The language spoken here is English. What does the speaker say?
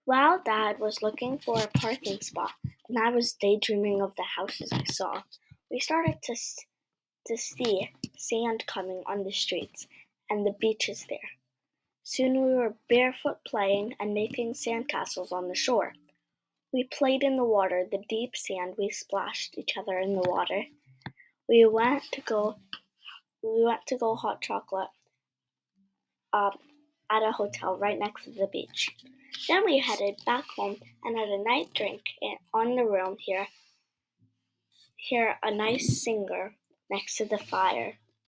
While Dad was looking for a parking spot and I was daydreaming of the houses I saw, we started to see sand coming on the streets and the beaches there. Soon we were barefoot playing and making sandcastles on the shore. We played in the water, the deep sand, we splashed each other in the water. We went to go hot chocolate at a hotel right next to the beach. Then we headed back home and had a night drink on the room here a nice singer next to the fire.